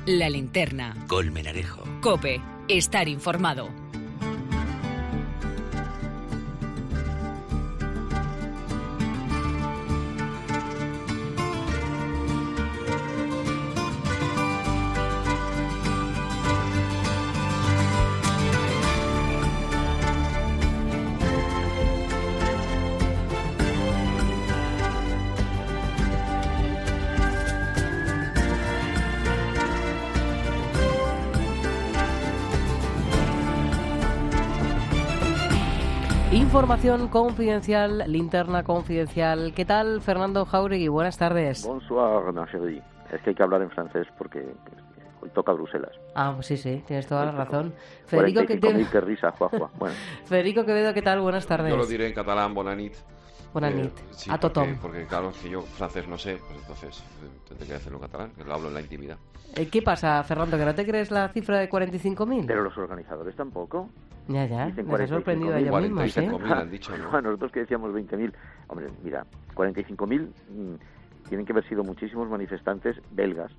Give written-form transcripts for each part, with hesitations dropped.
La Linterna. Colmenarejo. COPE. Estar informado. Información confidencial, linterna confidencial. ¿Qué tal, Fernando Jáuregui? Buenas tardes. Bonsoir, ma chérie. Es que hay que hablar en francés porque hoy toca Bruselas. Ah, pues sí, tienes toda la razón. Federico qué risa, Juanjo. Bueno. Federico Quevedo, ¿qué tal? Buenas tardes. Yo lo diré en catalán, bona nit. Bona nit. Sí, a tothom. Porque claro, si yo francés no sé, pues entonces tendré que hacerlo en catalán, que lo hablo en la intimidad. ¿Qué pasa, Fernando, que no te crees la cifra de 45.000? Pero los organizadores tampoco. Ya, dicen me ha sorprendido a ellos mismos, ¿eh? 45.000 han dicho, ¿no? Bueno, nosotros que decíamos 20.000. Hombre, mira, 45.000 tienen que haber sido muchísimos manifestantes belgas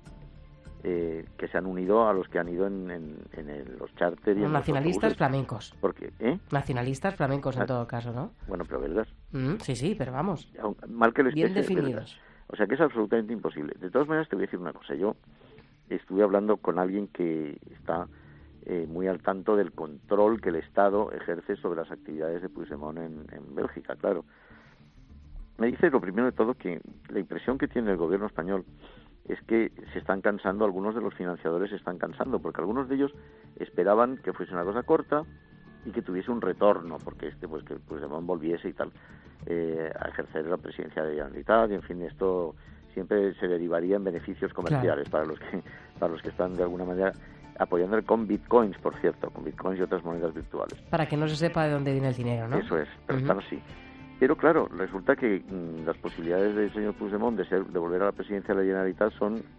que se han unido a los que han ido en los charters y en nacionalistas los flamencos. Porque, Nacionalistas flamencos en todo caso, ¿no? Bueno, pero belgas. Sí, pero vamos. Mal que les bien pese, definidos. belgas. O sea que es absolutamente imposible. De todas maneras, te voy a decir una cosa. Yo estuve hablando con alguien que está muy al tanto del control que el Estado ejerce sobre las actividades de Puigdemont en Bélgica, claro. Me dice, lo primero de todo, que la impresión que tiene el gobierno español es que se están cansando, algunos de los financiadores se están cansando, porque algunos de ellos esperaban que fuese una cosa corta y que tuviese un retorno, porque pues que Puigdemont volviese y tal, a ejercer la presidencia de la Generalitat, y en fin, esto siempre se derivaría en beneficios comerciales, claro, para los que están de alguna manera apoyándole con bitcoins, por cierto, con bitcoins y otras monedas virtuales. Para que no se sepa de dónde viene el dinero, ¿no? Eso es, pero están así. Pero claro, resulta que las posibilidades del señor Puigdemont de volver a la presidencia de la Generalitat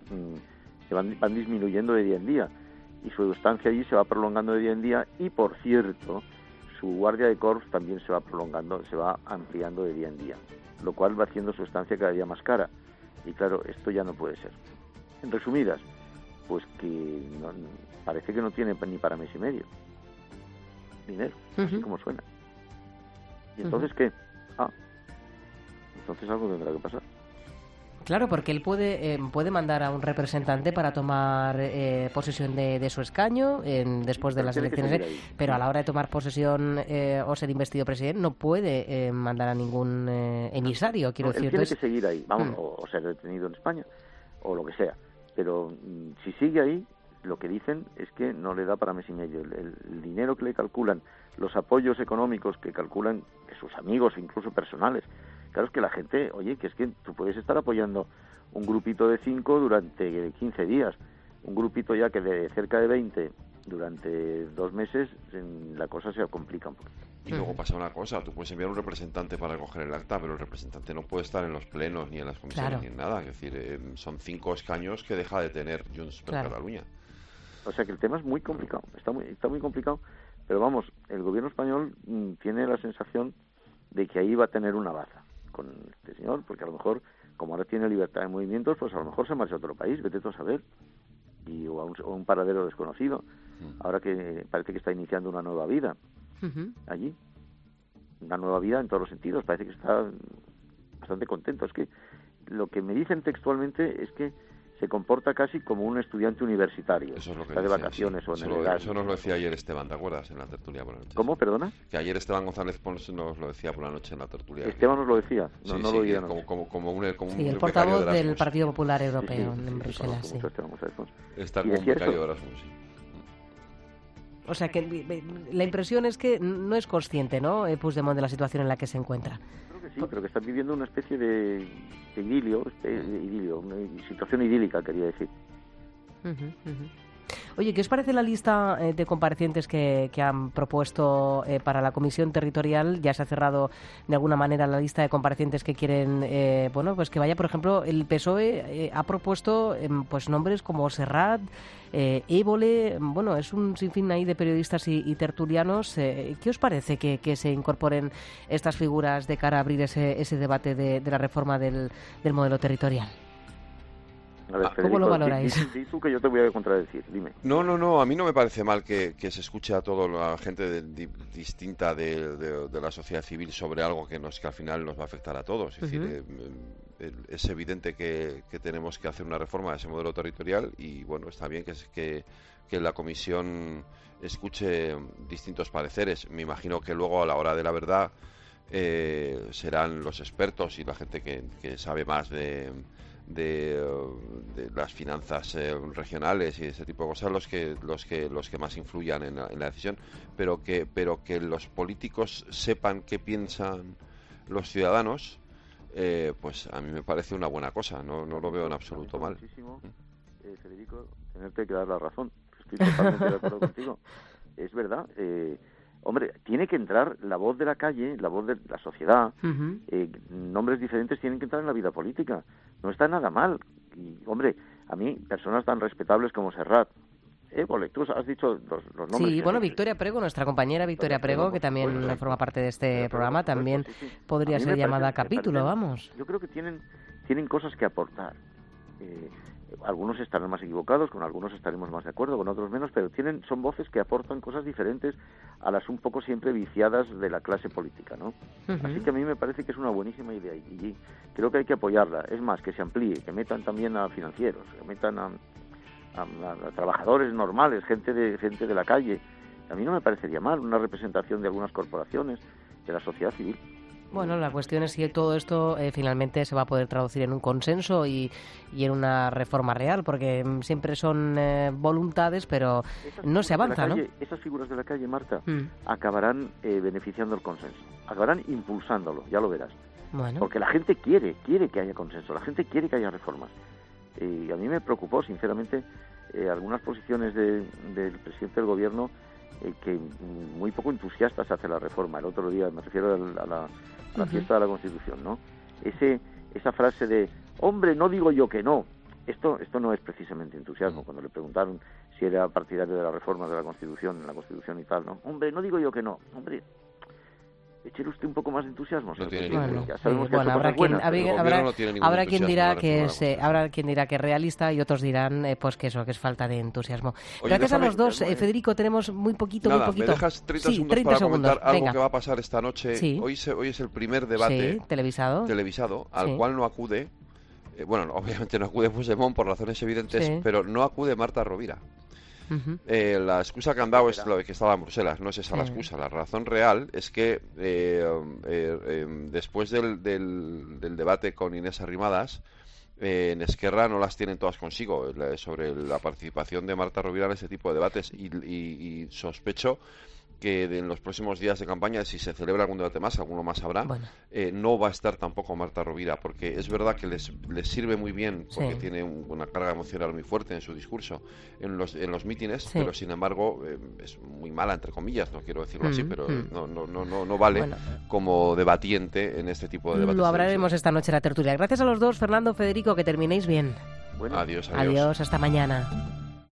se van disminuyendo de día en día, y su estancia allí se va prolongando de día en día, y por cierto, su guardia de corps también se va prolongando, se va ampliando de día en día, lo cual va haciendo su estancia cada día más cara. Y claro, esto ya no puede ser. En resumidas, pues que parece que no tiene ni para mes y medio dinero, así como suena. ¿Y entonces qué? Entonces algo tendrá que pasar. Claro, porque él puede mandar a un representante para tomar posesión de su escaño después de las elecciones, pero a la hora de tomar posesión o ser investido presidente no puede mandar a ningún emisario, quiero decir. Él tiene que seguir ahí, vamos, o ser detenido en España, o lo que sea. Pero si sigue ahí, lo que dicen es que no le da para mes y medio. El dinero que le calculan, los apoyos económicos que calculan de sus amigos, incluso personales. Claro, es que la gente, oye, que es que tú puedes estar apoyando un grupito de 5 durante 15 días, un grupito ya que de cerca de 20 durante 2 meses, la cosa se complica un poco. Y luego pasa una cosa, tú puedes enviar un representante para recoger el acta, pero el representante no puede estar en los plenos, ni en las comisiones, ni en nada. Es decir, son 5 escaños que deja de tener Junts per Catalunya. O sea que el tema es muy complicado, está muy complicado, pero vamos, el gobierno español tiene la sensación de que ahí va a tener una baza con este señor, porque a lo mejor, como ahora tiene libertad de movimientos, pues a lo mejor se marcha a otro país, vete tú a saber, o a un paradero desconocido, ahora que parece que está iniciando una nueva vida allí, una nueva vida en todos los sentidos, parece que está bastante contento. Es que lo que me dicen textualmente es que se comporta casi como un estudiante universitario. Eso es lo que está de vacaciones o en el Erasmus. Eso nos lo decía ayer Esteban, ¿te acuerdas? En la tertulia por la noche. ¿Cómo? ¿Perdona? Que ayer Esteban González Pons nos lo decía por la noche en la tertulia. ¿Esteban nos lo decía? No, sí, no sí, lo oía. Sí, el portavoz del Partido Popular Europeo en Bruselas. Sí. Está como un becario de Erasmus, sí. O sea que la impresión es que no es consciente, ¿no? Puigdemont, de la situación en la que se encuentra. Creo que sí, pero que está viviendo una especie de idilio, una situación idílica, quería decir. Oye, ¿qué os parece la lista de comparecientes que han propuesto para la Comisión Territorial? Ya se ha cerrado de alguna manera la lista de comparecientes que quieren, pues que vaya, por ejemplo, el PSOE ha propuesto pues nombres como Serrat, Évole, bueno, es un sinfín ahí de periodistas y tertulianos. ¿Qué os parece que se incorporen estas figuras de cara a abrir ese debate de la reforma del modelo territorial? A ver, ¿Cómo lo valoráis? Di tú que yo te voy a contradecir, dime. No, a mí no me parece mal que se escuche a toda la gente distinta de la sociedad civil sobre algo que al final nos va a afectar a todos. Es decir, es evidente que tenemos que hacer una reforma de ese modelo territorial y, bueno, está bien que la Comisión escuche distintos pareceres. Me imagino que luego, a la hora de la verdad, serán los expertos y la gente que sabe más de las finanzas regionales y ese tipo de cosas los que más influyan en la decisión, pero que los políticos sepan qué piensan los ciudadanos, pues a mí me parece una buena cosa, no lo veo en absoluto mal. Federico, tenerte que dar la razón, estoy totalmente de acuerdo contigo, es verdad. Hombre, tiene que entrar la voz de la calle, la voz de la sociedad, nombres diferentes tienen que entrar en la vida política. No está nada mal. Y, hombre, a mí, personas tan respetables como Serrat, tú has dicho los nombres. Sí, bueno, Victoria Prego, nuestra compañera Victoria Prego, que también forma parte de este programa, también podría ser llamada a capítulo, vamos. Yo creo que tienen cosas que aportar. Algunos estarán más equivocados, con algunos estaremos más de acuerdo, con otros menos, pero son voces que aportan cosas diferentes a las un poco siempre viciadas de la clase política, ¿no? Así que a mí me parece que es una buenísima idea y creo que hay que apoyarla. Es más, que se amplíe, que metan también a financieros, que metan a trabajadores normales, gente de la calle. A mí no me parecería mal una representación de algunas corporaciones, de la sociedad civil. Bueno, la cuestión es si todo esto finalmente se va a poder traducir en un consenso y en una reforma real, porque siempre son voluntades, pero no se avanza, ¿no? Esas figuras de la calle, Marta, acabarán beneficiando el consenso, acabarán impulsándolo, ya lo verás. Bueno. Porque la gente quiere que haya consenso, la gente quiere que haya reformas. Y a mí me preocupó, sinceramente, algunas posiciones del presidente del gobierno que muy poco entusiastas hacia la reforma. El otro día, me refiero a la fiesta de la Constitución, ¿no? Esa frase de, hombre, no digo yo que no. Esto no es precisamente entusiasmo. Cuando le preguntaron si era partidario de la reforma de la Constitución y tal, ¿no? Hombre, no digo yo que no. Hombre, échele usted un poco más de entusiasmo. No tiene bueno, ya sabemos que habrá quien dirá que es realista y otros dirán pues que es falta de entusiasmo. Oye, gracias a los dos, Federico, tenemos muy poquito. ¿Me dejas 30 segundos para comentar algo Venga. que va a pasar esta noche? Sí. Hoy es el primer debate televisado al cual no acude, obviamente no acude Puigdemont por razones evidentes, pero no acude Marta Rovira. La excusa que han dado es lo de que estaba en Bruselas, no es esa la excusa. La razón real es que después del debate con Inés Arrimadas, en Esquerra no las tienen todas consigo sobre la participación de Marta Rovira en ese tipo de debates y sospecho que en los próximos días de campaña, si se celebra algún debate más, alguno más habrá, no va a estar tampoco Marta Rovira, porque es verdad que les sirve muy bien, porque tiene una carga emocional muy fuerte en su discurso, en los mítines, pero sin embargo es muy mala, entre comillas, no quiero decirlo así, pero no vale como debatiente en este tipo de debates. Lo hablaremos esta noche en la tertulia. Gracias a los dos, Fernando, Federico, que terminéis bien. Bueno, adiós. Adiós, hasta mañana.